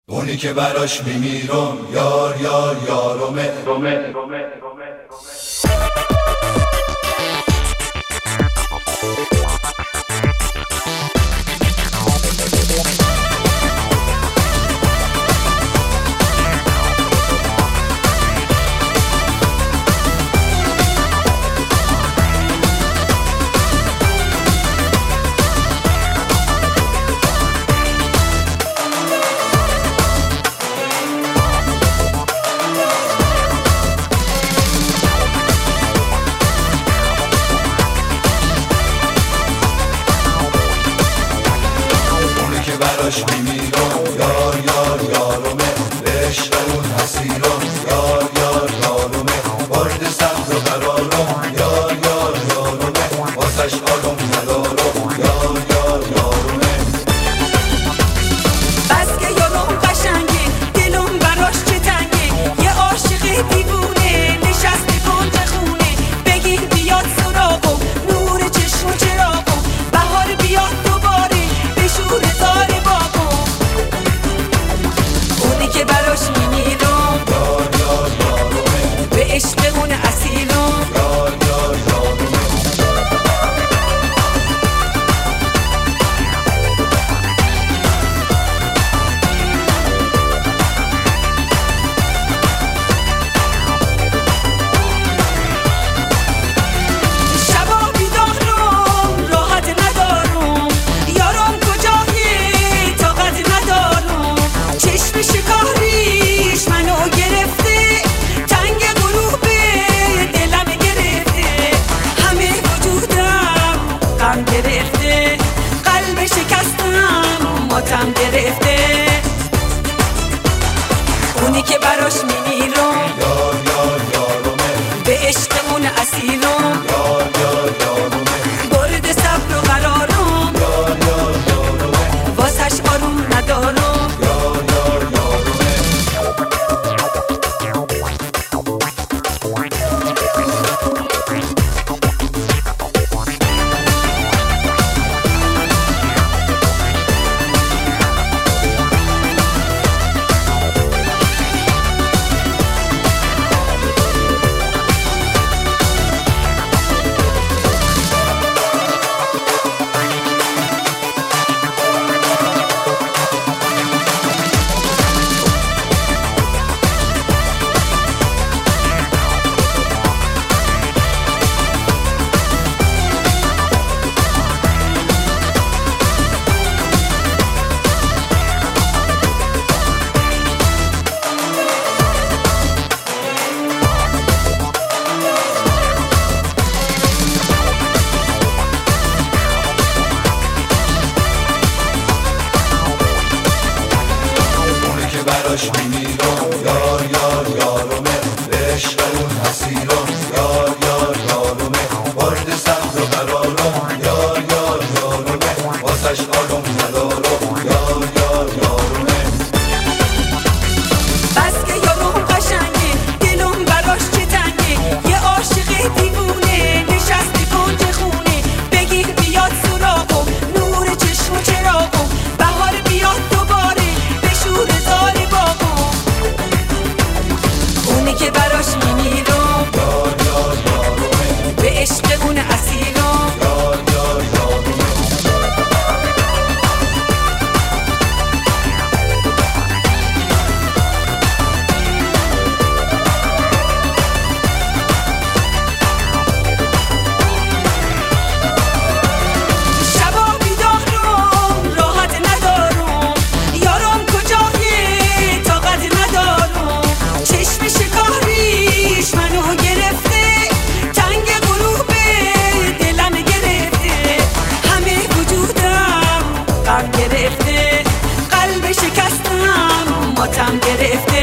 اونی که براش میمیرم یار یار یارمه. براش میمیرم یار یار یارمه، به عشق اون حسیرم یار یار یارمه، برد صبر و قرارم یار یار یارمه، واسش آرام ندارم یار یار یارمه. بس که یارم قشنگه دلم براش چه تنگه، یه عاشق دیوونه نشسته گنج خونه، بگیر بیاد سراغم نور چشم و چراغم، بهار بیاد دوباره بشوره زار که براش میمیرم یار یار یارمه، به عشق اون اسیرم یار یار یارمه. شبا بیدارم راحت ندارم، یارم کجایی طاقت ندارم، چشم شکاریش منو گرفته، تنگ غروبه دلم گرفته، همه وجودم غم گرفته، قلب شکستم ماتم گرفته. اونی که براش میمیرم یار یار یارمه، به عشق اون اسیرم یار یار یارمه، برد صبر و قرارم یار یار یارمه، واسش آروم ندارم یار یار یارمه. براش میمیرم یار یار یارمه، به عشق اون حسیرم یار یار یارمه، برد صبر و قرارم یار یار یارمه، واسش آرام ندارم یار یار یارمه. بس که یارم قشنگه دلم براش چه تنگه، یه عاشق دیوونه نشسته گنج خونه، بگیر بیاد سراغم نور چشم و چراغم، بهار بیاد دوباره بشوره زار که براش میمیرم یار یار یارمه، به عشق اون اسیرم یار یار یارمه. شبا بیدارم راحت ندارم، یارم کجایی طاقت ندارم، چشم شکاریش منو گرفته، تنگ غروبه دلم گرفته، همه وجودم غم گرفته، قلب شکستم ماتم گرفته.